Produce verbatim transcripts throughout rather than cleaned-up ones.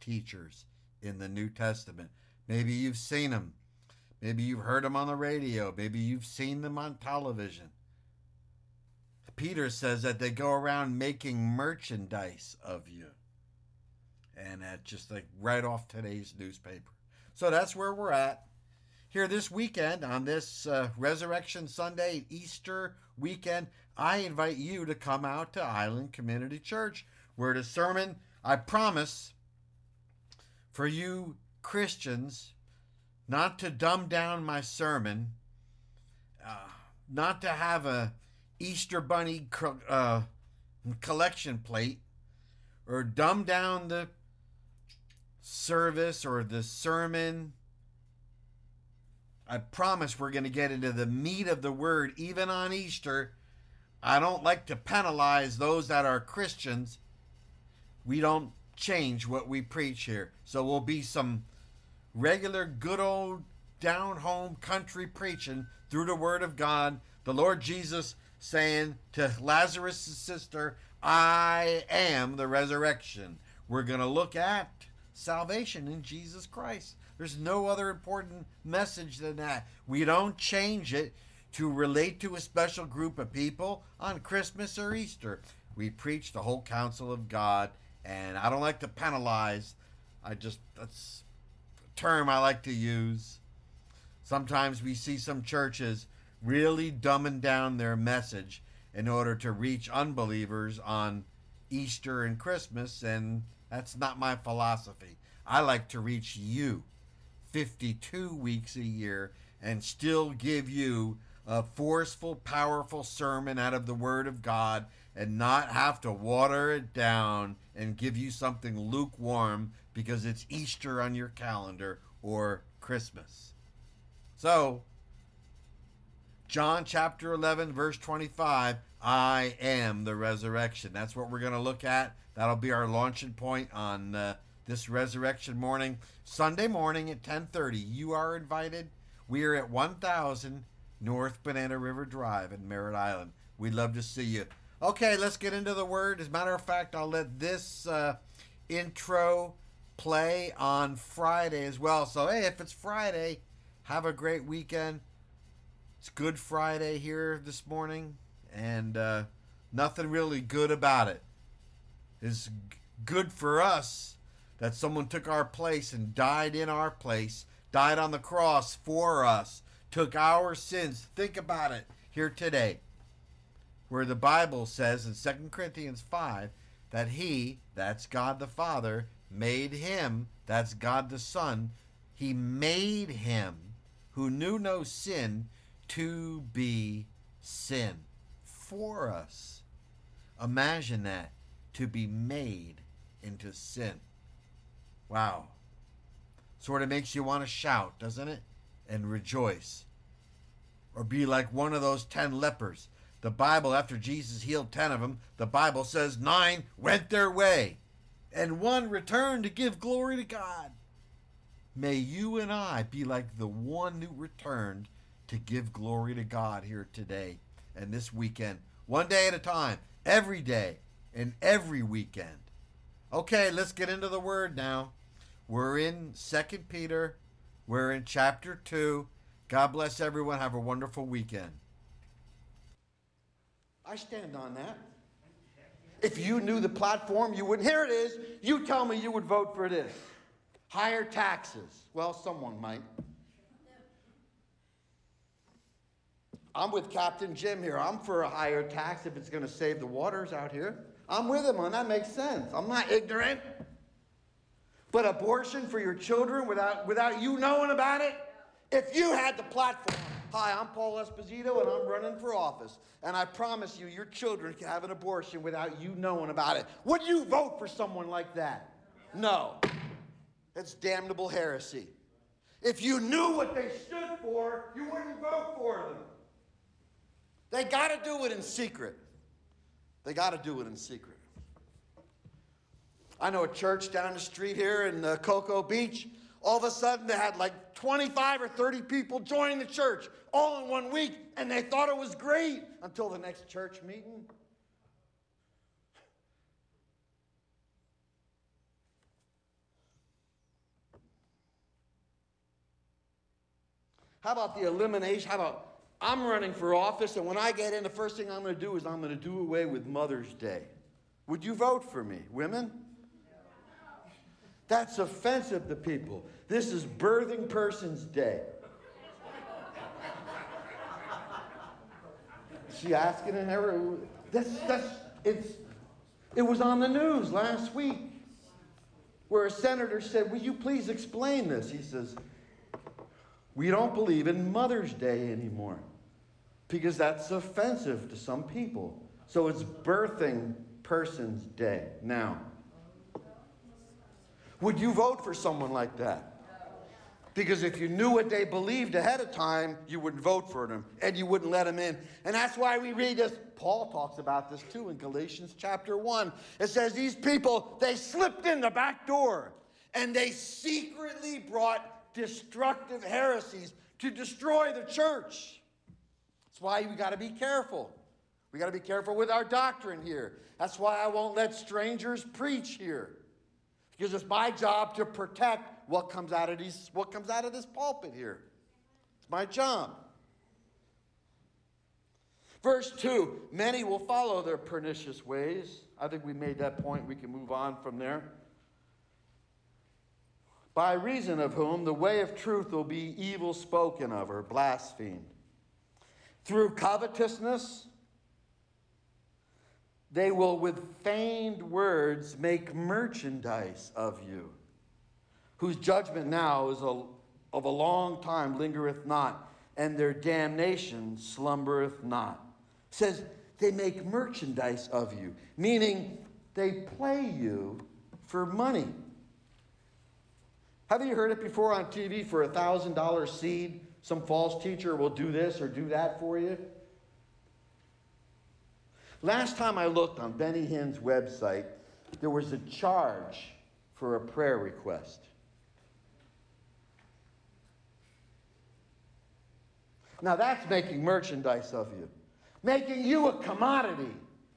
teachers in the New Testament. Maybe you've seen them. Maybe you've heard them on the radio. Maybe you've seen them on television. Peter says that they go around making merchandise of you. And that's just like right off today's newspaper. So that's where we're at. Here this weekend, on this uh, Resurrection Sunday, Easter weekend, I invite you to come out to Island Community Church, where the sermon, I promise, for you Christians, not to dumb down my sermon, uh, not to have a Easter bunny co- uh, collection plate, or dumb down the service or the sermon. I promise we're going to get into the meat of the word even on Easter. I don't like to penalize those that are Christians. We don't change what we preach here. So we'll be some regular, good old, down-home country preaching through the Word of God. The Lord Jesus saying to Lazarus' sister, I am the resurrection. We're going to look at salvation in Jesus Christ. There's no other important message than that. We don't change it to relate to a special group of people on Christmas or Easter. We preach the whole counsel of God, and I don't like to penalize. I just, that's a term I like to use. Sometimes we see some churches really dumbing down their message in order to reach unbelievers on Easter and Christmas, and that's not my philosophy. I like to reach you fifty-two weeks a year and still give you a forceful, powerful sermon out of the Word of God and not have to water it down and give you something lukewarm because it's Easter on your calendar or Christmas. So, John chapter eleven, verse twenty-five, I am the resurrection. That's what we're going to look at. That'll be our launching point on uh, this resurrection morning. Sunday morning at ten thirty, you are invited. We are at one thousand North Banana River Drive in Merritt Island. We'd love to see you. Okay, let's get into the word. As a matter of fact, I'll let this uh, intro play on Friday as well. So, hey, if it's Friday, have a great weekend. It's Good Friday here this morning, and uh, nothing really good about it. It's good for us that someone took our place and died in our place, died on the cross for us, took our sins. Think about it here today, where the Bible says in Second Corinthians five that he, that's God the Father, made him, that's God the Son, he made him who knew no sin to be sin for us. Imagine that, to be made into sin. Wow. Sort of makes you want to shout, doesn't it? And rejoice. Or be like one of those ten lepers. The Bible, after Jesus healed ten of them, the Bible says nine went their way, and one returned to give glory to God. May you and I be like the one who returned to give glory to God here today and this weekend. One day at a time, every day, and every weekend. Okay, let's get into the word now. We're in Second Peter. We're in chapter two. God bless everyone. Have a wonderful weekend. I stand on that. If you knew the platform, you wouldn't. Here it is. You tell me you would vote for this. Higher taxes. Well, someone might. I'm with Captain Jim here. I'm for a higher tax if it's going to save the waters out here. I'm with him on that. Makes sense. I'm not ignorant. But abortion for your children without, without you knowing about it? If you had the platform, hi, I'm Paul Esposito and I'm running for office. And I promise you, your children can have an abortion without you knowing about it. Would you vote for someone like that? No. It's damnable heresy. If you knew what they stood for, you wouldn't vote for them. They got to do it in secret. They got to do it in secret. I know a church down the street here in uh, Cocoa Beach. All of a sudden, they had like twenty-five or thirty people join the church all in one week, and they thought it was great until the next church meeting. How about the elimination? How about I'm running for office, and when I get in, the first thing I'm going to do is I'm going to do away with Mother's Day. Would you vote for me, women? That's offensive to people. This is Birthing Person's Day. She asking in her, that's, that's, it's, it was on the news last week where a senator said, will you please explain this? He says, we don't believe in Mother's Day anymore because that's offensive to some people. So it's Birthing Person's Day now. Would you vote for someone like that? Because if you knew what they believed ahead of time, you wouldn't vote for them and you wouldn't let them in. And that's why we read this. Paul talks about this too in Galatians chapter one. It says these people, they slipped in the back door and they secretly brought destructive heresies to destroy the church. That's why we got to be careful. We got to be careful with our doctrine here. That's why I won't let strangers preach here. Because it's my job to protect what comes out of these, what comes out of this pulpit here. It's my job. Verse two, many will follow their pernicious ways. I think we made that point. We can move on from there. By reason of whom the way of truth will be evil spoken of or blasphemed. Through covetousness, they will with feigned words make merchandise of you, whose judgment now is a, of a long time lingereth not, and their damnation slumbereth not. It says they make merchandise of you, meaning they play you for money. Have you heard it before on T V? For a thousand dollar seed, some false teacher will do this or do that for you. Last time I looked on Benny Hinn's website, there was a charge for a prayer request. Now that's making merchandise of you, making you a commodity.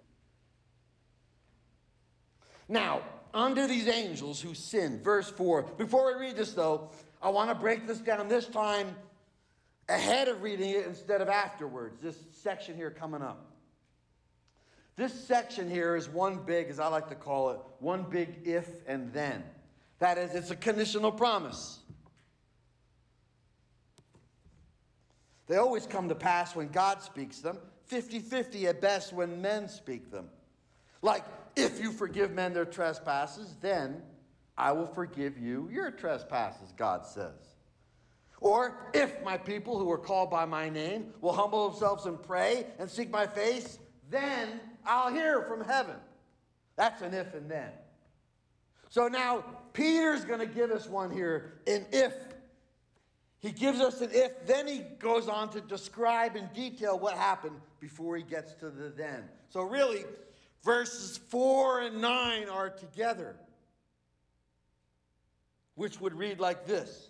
Now, unto these angels who sinned, verse four. Before we read this, though, I want to break this down this time ahead of reading it instead of afterwards. This section here coming up. This section here is one big, as I like to call it, one big if and then. That is, it's a conditional promise. They always come to pass when God speaks them, fifty-fifty at best when men speak them. Like, if you forgive men their trespasses, then I will forgive you your trespasses, God says. Or, if my people who are called by my name will humble themselves and pray and seek my face, then I'll hear from heaven. That's an if and then. So now, Peter's going to give us one here, an if. He gives us an if, then he goes on to describe in detail what happened before he gets to the then. So really, verses four and nine are together, which would read like this.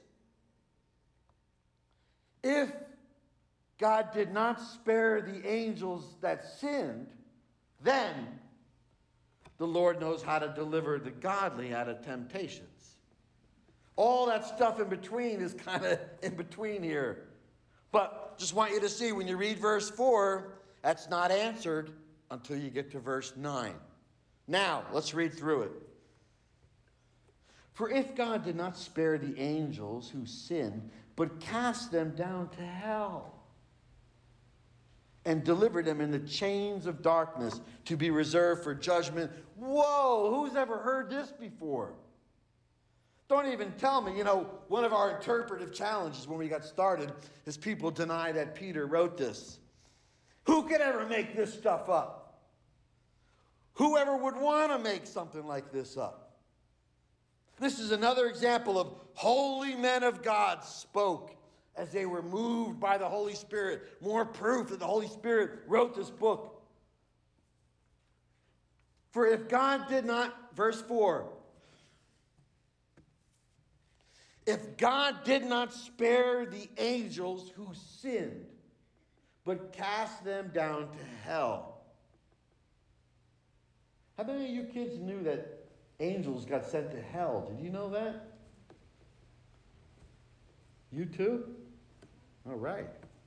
If God did not spare the angels that sinned, then the Lord knows how to deliver the godly out of temptations. All that stuff in between is kind of in between here. But just want you to see, when you read verse four, that's not answered until you get to verse nine. Now, let's read through it. For if God did not spare the angels who sinned, but cast them down to hell, and delivered them in the chains of darkness to be reserved for judgment. Whoa, who's ever heard this before? Don't even tell me. You know, one of our interpretive challenges when we got started is people deny that Peter wrote this. Who could ever make this stuff up? Whoever would want to make something like this up? This is another example of holy men of God spoke as they were moved by the Holy Spirit. More proof that the Holy Spirit wrote this book. For if God did not, verse four, if God did not spare the angels who sinned, but cast them down to hell. How many of you kids knew that angels got sent to hell? Did you know that? You too? All right.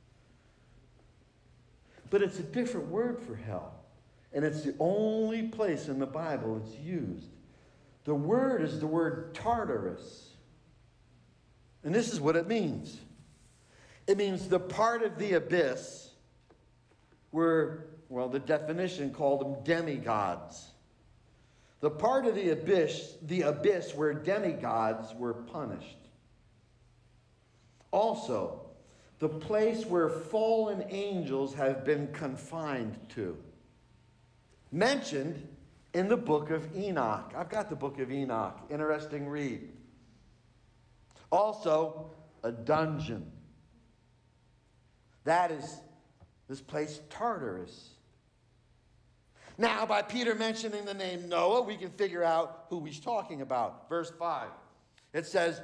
But it's a different word for hell. And it's the only place in the Bible it's used. The word is the word Tartarus. And this is what it means. It means the part of the abyss where, well, the definition called them demigods. The part of the abyss, the abyss where demigods were punished. Also, the place where fallen angels have been confined to. Mentioned in the book of Enoch. I've got the book of Enoch. Interesting read. Also, a dungeon. That is this place, Tartarus. Now, by Peter mentioning the name Noah, we can figure out who he's talking about. Verse five. It says,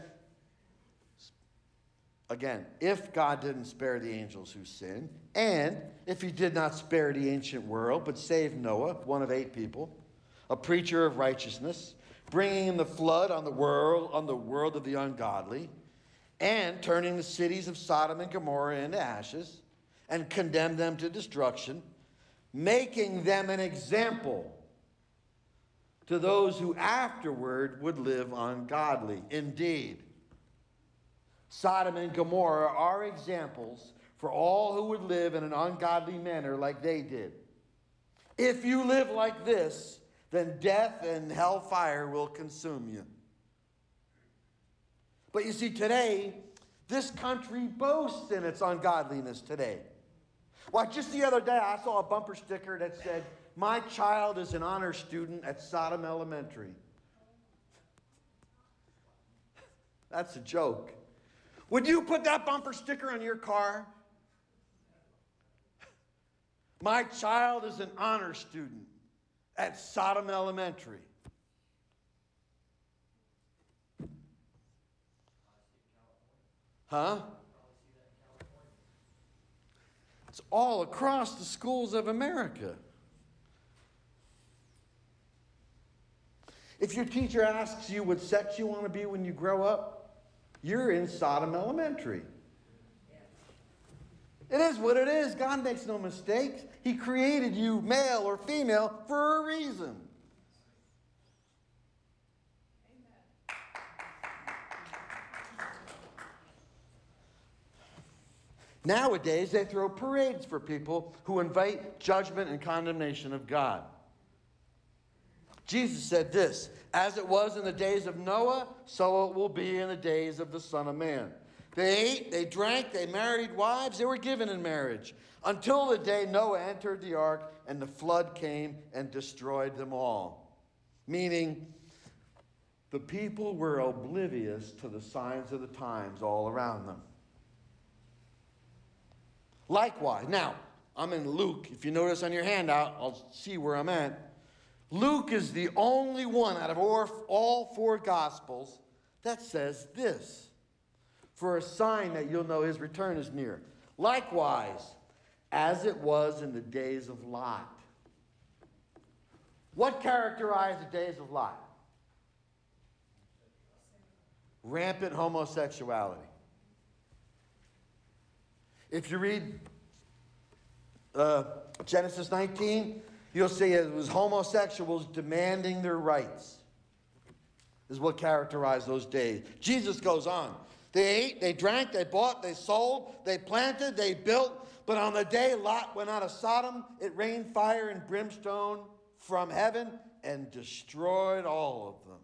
again, if God didn't spare the angels who sinned, and if he did not spare the ancient world, but saved Noah, one of eight people, a preacher of righteousness, bringing in the flood on the world, on the world of the ungodly, and turning the cities of Sodom and Gomorrah into ashes, and condemned them to destruction, making them an example to those who afterward would live ungodly. Indeed, Sodom and Gomorrah are examples for all who would live in an ungodly manner like they did. If you live like this, then death and hellfire will consume you. But you see, today, this country boasts in its ungodliness today. Why, just the other day, I saw a bumper sticker that said, "My child is an honor student at Sodom Elementary." That's a joke. Would you put that bumper sticker on your car? My child is an honor student at Sodom Elementary. Huh? It's all across the schools of America. If your teacher asks you what sex you want to be when you grow up, you're in Sodom Elementary. It is what it is. God makes no mistakes. He created you male or female for a reason. Nowadays, they throw parades for people who invite judgment and condemnation of God. Jesus said this, "As it was in the days of Noah, so it will be in the days of the Son of Man. They ate, they drank, they married wives, they were given in marriage, until the day Noah entered the ark and the flood came and destroyed them all." Meaning, the people were oblivious to the signs of the times all around them. Likewise, now, I'm in Luke. If you notice on your handout, I'll see where I'm at. Luke is the only one out of all four Gospels that says this, for a sign that you'll know his return is near. Likewise, as it was in the days of Lot. What characterized the days of Lot? Rampant homosexuality. If you read uh, Genesis nineteen, you'll see it was homosexuals demanding their rights, is what characterized those days. Jesus goes on. They ate, they drank, they bought, they sold, they planted, they built. But on the day Lot went out of Sodom, it rained fire and brimstone from heaven and destroyed all of them.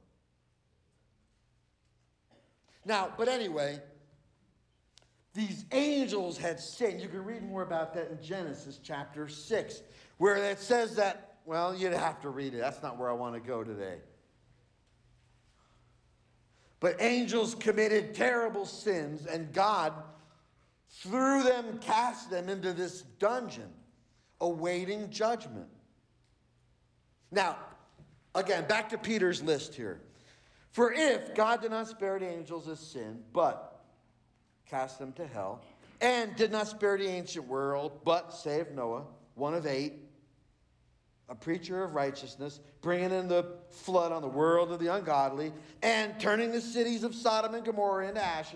Now, but anyway, these angels had sinned. You can read more about that in Genesis chapter six, where it says that, well, you'd have to read it. That's not where I want to go today. But angels committed terrible sins, and God, through them, cast them into this dungeon, awaiting judgment. Now, again, back to Peter's list here. For if God did not spare the angels as sin, but cast them to hell, and did not spare the ancient world, but saved Noah, one of eight, a preacher of righteousness, bringing in the flood on the world of the ungodly, and turning the cities of Sodom and Gomorrah into ashes,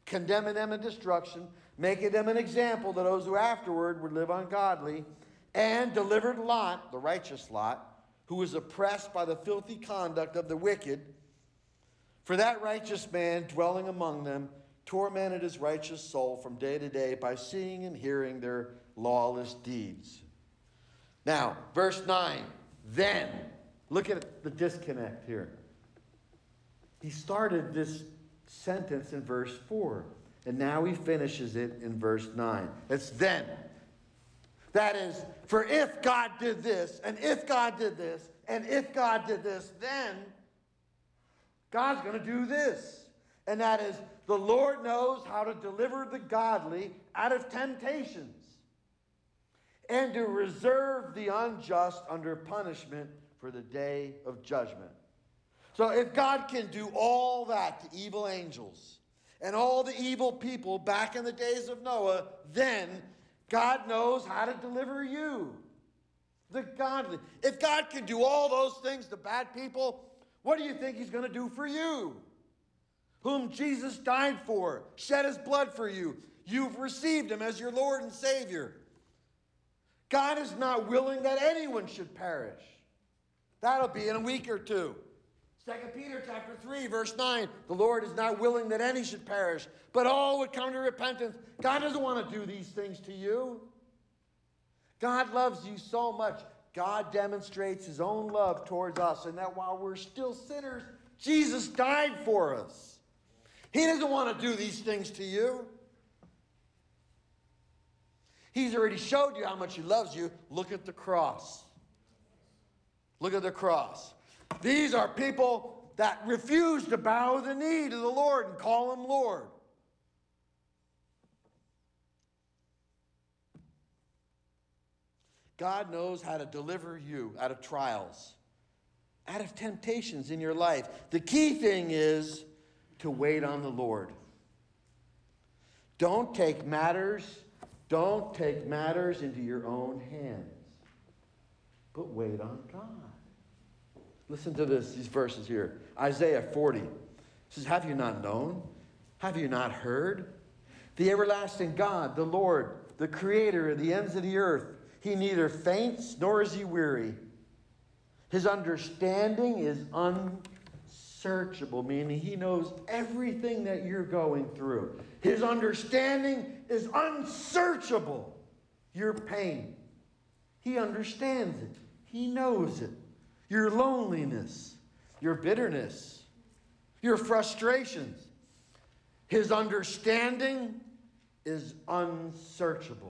condemning them in destruction, making them an example to those who afterward would live ungodly, and delivered Lot, the righteous Lot, who was oppressed by the filthy conduct of the wicked. For that righteous man dwelling among them tormented his righteous soul from day to day by seeing and hearing their lawless deeds. Now, verse nine, then, look at the disconnect here. He started this sentence in verse four, and now he finishes it in verse nine. It's then. That is, for if God did this, and if God did this, and if God did this, then God's going to do this. And that is, the Lord knows how to deliver the godly out of temptations and to reserve the unjust under punishment for the day of judgment. So if God can do all that to evil angels and all the evil people back in the days of Noah, then God knows how to deliver you, the godly. If God can do all those things to bad people, what do you think he's going to do for you, whom Jesus died for, shed his blood for you? You've received him as your Lord and Savior. God is not willing that anyone should perish. That'll be in a week or two. Second Peter chapter three, verse nine, the Lord is not willing that any should perish, but all would come to repentance. God doesn't want to do these things to you. God loves you so much. God demonstrates his own love towards us, and that while we're still sinners, Jesus died for us. He doesn't want to do these things to you. He's already showed you how much he loves you. Look at the cross. Look at the cross. These are people that refuse to bow the knee to the Lord and call him Lord. God knows how to deliver you out of trials, out of temptations in your life. The key thing is to wait on the Lord. Don't take matters, don't take matters into your own hands, but wait on God. Listen to this, these verses here. Isaiah forty says, have you not known? Have you not heard? The everlasting God, the Lord, the creator of the ends of the earth, he neither faints nor is he weary. His understanding is unsearchable, meaning he knows everything that you're going through. His understanding is unsearchable. Your pain, he understands it. He knows it. Your loneliness, your bitterness, your frustrations. His understanding is unsearchable.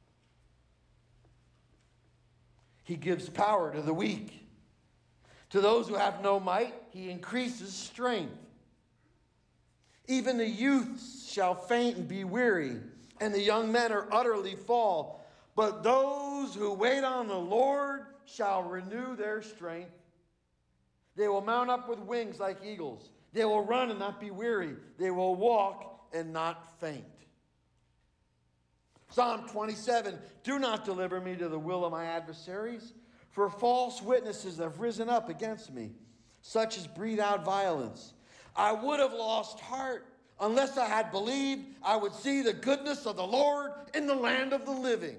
He gives power to the weak. To those who have no might, he increases strength. Even the youths shall faint and be weary, and the young men are utterly fall. But those who wait on the Lord shall renew their strength. They will mount up with wings like eagles. They will run and not be weary. They will walk and not faint. Psalm twenty-seven, do not deliver me to the will of my adversaries, for false witnesses have risen up against me, such as breathe out violence. I would have lost heart unless I had believed I would see the goodness of the Lord in the land of the living.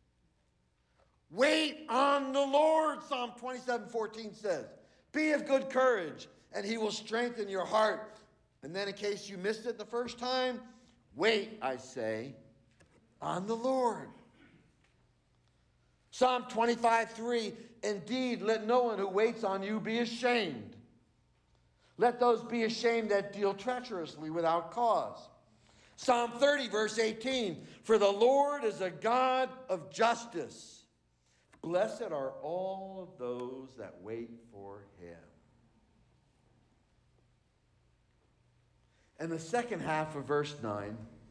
Wait on the Lord, Psalm twenty-seven fourteen says. Be of good courage, and he will strengthen your heart. And then in case you missed it the first time, wait, I say, on the Lord. Psalm twenty-five three, indeed, let no one who waits on you be ashamed. Let those be ashamed that deal treacherously without cause. Psalm thirty, verse eighteen, for the Lord is a God of justice. Blessed are all of those that wait for him. And the second half of verse nine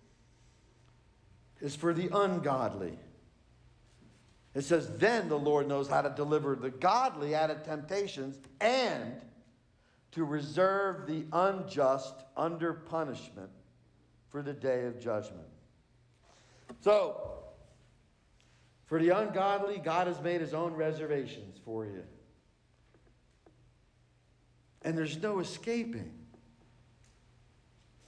is for the ungodly. It says, then the Lord knows how to deliver the godly out of temptations and to reserve the unjust under punishment for the day of judgment. So, for the ungodly, God has made his own reservations for you. And there's no escaping.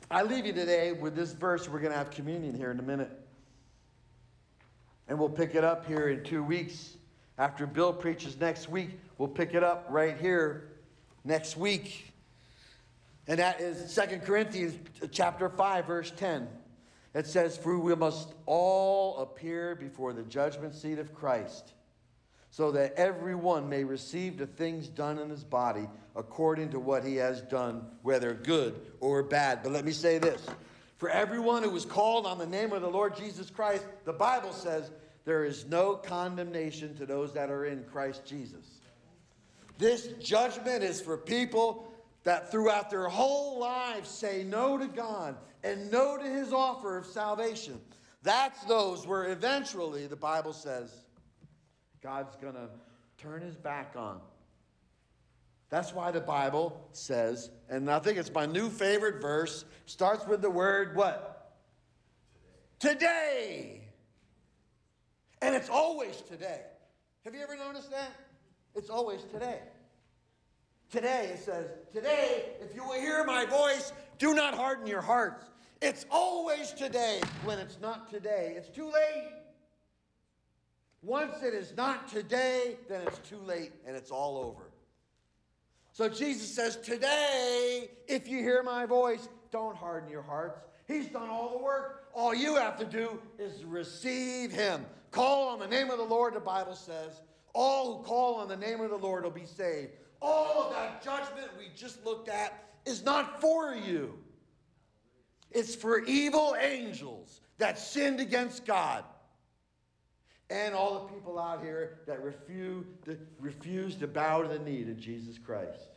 I leave you today with this verse. We're going to have communion here in a minute. And we'll pick it up here in two weeks. After Bill preaches next week, we'll pick it up right here next week. And that is Second Corinthians chapter five, verse ten. It says, "For we must all appear before the judgment seat of Christ, so that everyone may receive the things done in his body according to what he has done, whether good or bad." But let me say this. For everyone who was called on the name of the Lord Jesus Christ, the Bible says there is no condemnation to those that are in Christ Jesus. This judgment is for people that throughout their whole lives say no to God and no to his offer of salvation. That's those where eventually, the Bible says, God's going to turn his back on. That's why the Bible says, and I think it's my new favorite verse, starts with the word what? Today. Today. And it's always today. Have you ever noticed that? It's always today. Today, it says, today, if you will hear my voice, do not harden your hearts. It's always today. When it's not today, it's too late. Once it is not today, then it's too late and it's all over. So Jesus says, today, if you hear my voice, don't harden your hearts. He's done all the work. All you have to do is receive him. Call on the name of the Lord, the Bible says. All who call on the name of the Lord will be saved. All of that judgment we just looked at is not for you. It's for evil angels that sinned against God. And all the people out here that refuse to, refuse to bow to the knee to Jesus Christ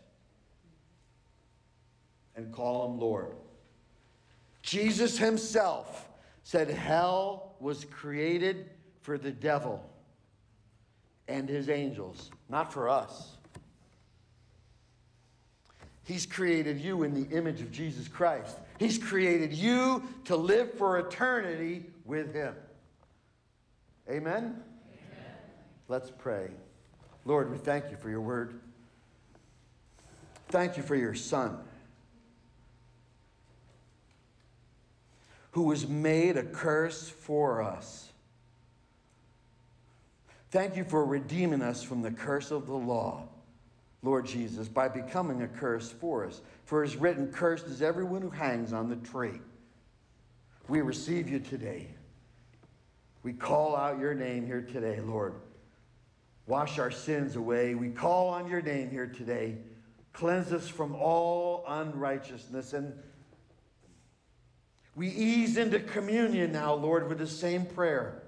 and call him Lord. Jesus himself said hell was created for the devil and his angels, not for us. He's created you in the image of Jesus Christ. He's created you to live for eternity with him. Amen? Amen? Let's pray. Lord, we thank you for your word. Thank you for your Son, who was made a curse for us. Thank you for redeeming us from the curse of the law, Lord Jesus, by becoming a curse for us. For it is written, cursed is everyone who hangs on the tree. We receive you today. We call out your name here today, Lord. Wash our sins away. We call on your name here today. Cleanse us from all unrighteousness. And we ease into communion now, Lord, with the same prayer.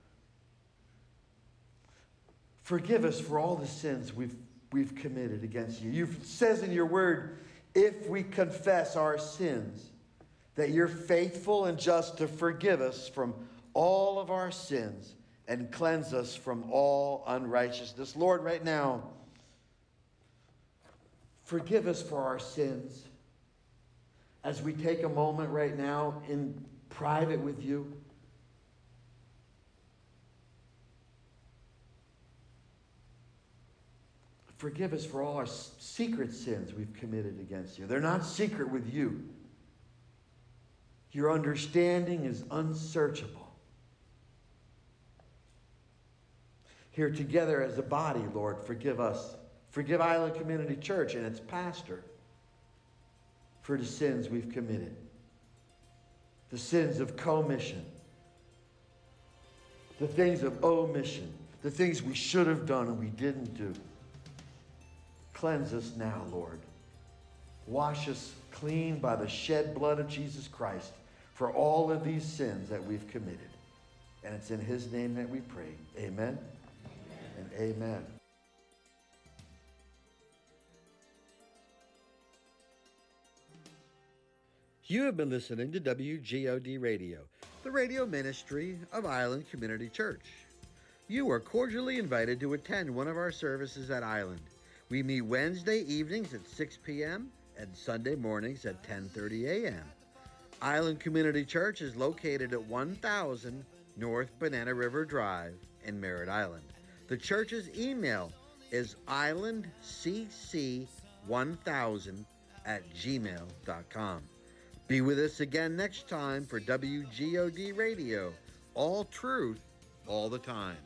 Forgive us for all the sins we've, we've committed against you. You says in your word, if we confess our sins, that you're faithful and just to forgive us from all of our sins and cleanse us from all unrighteousness. Lord, right now, forgive us for our sins as we take a moment right now in private with you. Forgive us for all our secret sins we've committed against you. They're not secret with you. Your understanding is unsearchable. Here together as a body, Lord, forgive us. Forgive Island Community Church and its pastor for the sins we've committed. The sins of commission. The things of omission. The things we should have done and we didn't do. Cleanse us now, Lord. Wash us clean by the shed blood of Jesus Christ for all of these sins that we've committed. And it's in his name that we pray. Amen, amen. And amen. You have been listening to W G O D Radio, the radio ministry of Island Community Church. You are cordially invited to attend one of our services at Island. We meet Wednesday evenings at six p.m. and Sunday mornings at ten thirty a.m. Island Community Church is located at one thousand North Banana River Drive in Merritt Island. The church's email is island c c one thousand at gmail dot com. Be with us again next time for W G O D Radio. All truth, all the time.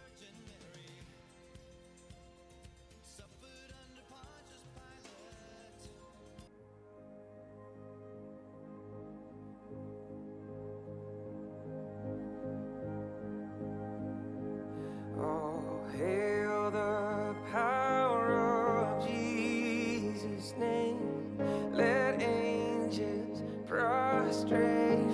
Oh, hail the power of Jesus' name. Let angels prostrate